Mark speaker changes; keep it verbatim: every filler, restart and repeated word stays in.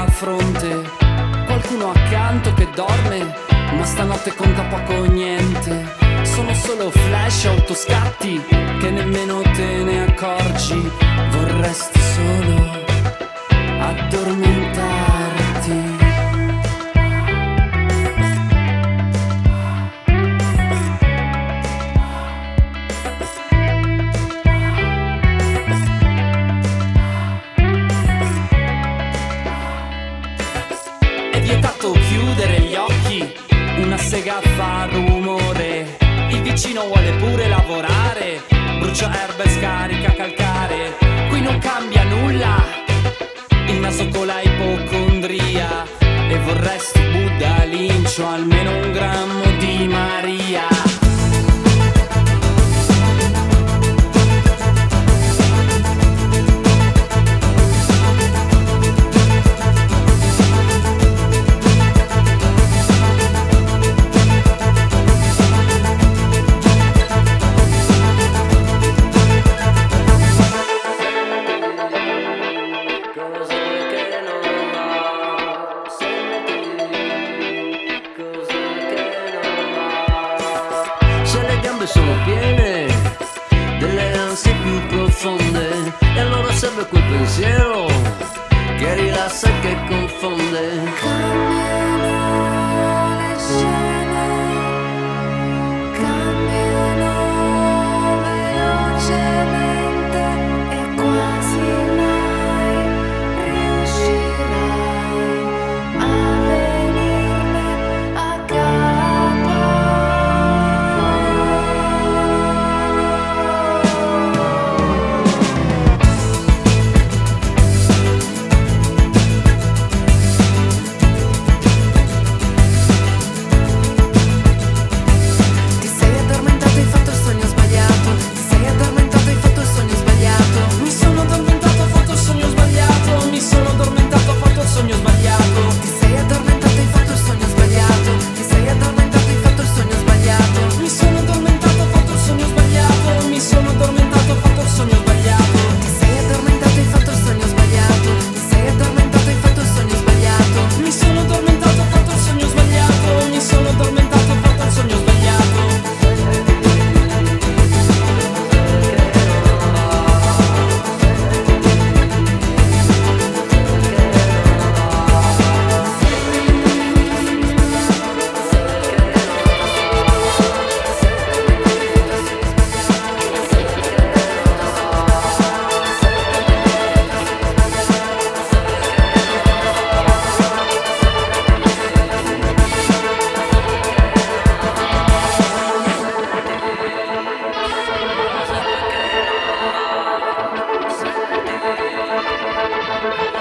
Speaker 1: la fronte, qualcuno accanto che dorme, ma stanotte conta poco o niente. Sono solo flash, autoscatti, che nemmeno te ne accorgi. Vorresti solo addormentarti. Chiudere gli occhi, una sega fa rumore, il vicino vuole pure lavorare, brucia erba e scarica calcare. Qui non cambia nulla, il naso con la ipocondria, e vorresti Buddha, lincio, almeno un grammo di Maria.
Speaker 2: Sono piene delle ansie più profonde, e allora serve quel pensiero che rilassa e che confonde.
Speaker 3: Cambiano le scene, cambiano velocemente, e quasi mai riuscirai a venirne a capo.
Speaker 2: We'll be right back.